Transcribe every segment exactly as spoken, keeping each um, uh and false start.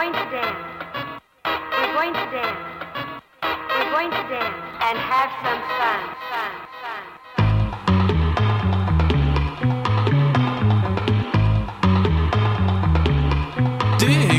going to dance. We're going to dance. We're going to dance and have some fun, fun, fun. Dig.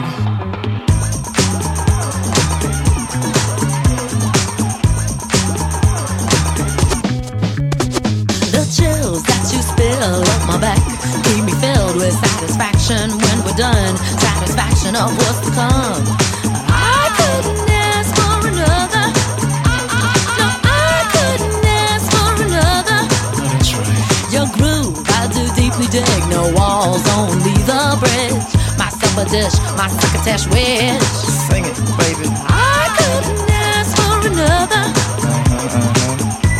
The chills that you spill up my back keep me filled with satisfaction when we're done. Satisfaction of what's to come. I couldn't ask for another. No, I couldn't ask for another. Oh, that's right. Your groove, I do deeply dig. No walls, only the bridge. My supper dish, my succotash wish. Sing it, baby. I couldn't ask for another. Uh-huh, uh-huh.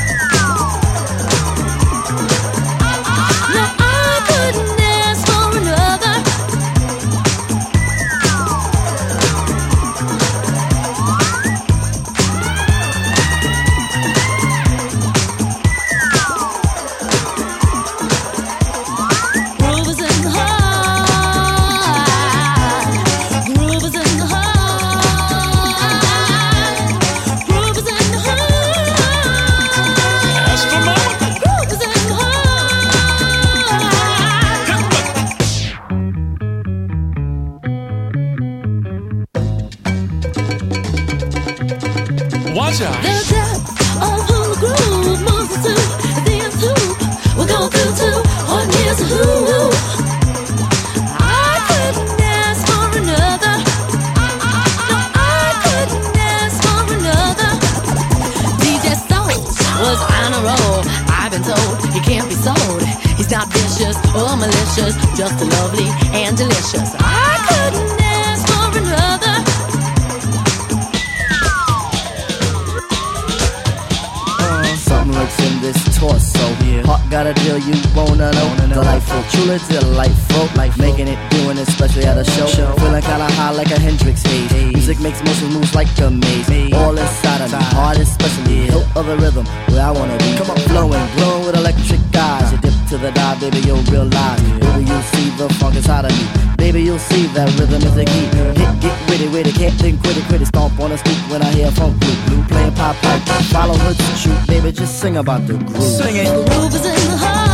No, I couldn't ask for another. Groove is in the heart. Groove is in the heart. Groove is in the heart. That's for mama. Groove is in the heart. Watch out. The depth of who the groove moves us to the nth hoop. We're going through two on years of who. I couldn't ask for another. No, I couldn't ask for another. D J Soul was on a roll. I've been told he can't be sold. He's not vicious or malicious, just lovely and delicious. I couldn't ask for another. Something lurks in this torso. Heart got a deal you wanna know. Delightful, truly delightful. Life making it, doing it, especially at a show. Feeling kinda high like a Hendrix haze. Music makes motion moves like a maze. All inside of me, heart especially. Hilt of the rhythm, where I wanna be. Come on, flowing, glowing with electric eyes. You dip to the dive, baby, you'll realize. Baby, you'll see the funk inside of me. Baby, you'll see that rhythm is the key. Get, get witty, witty, can't think, quit it, quit it. Stomp on the street when I hear funk blue, blue playing pop pipe. Follow her to shoot, baby, just sing about the groove. Sing it. The groove is in the heart.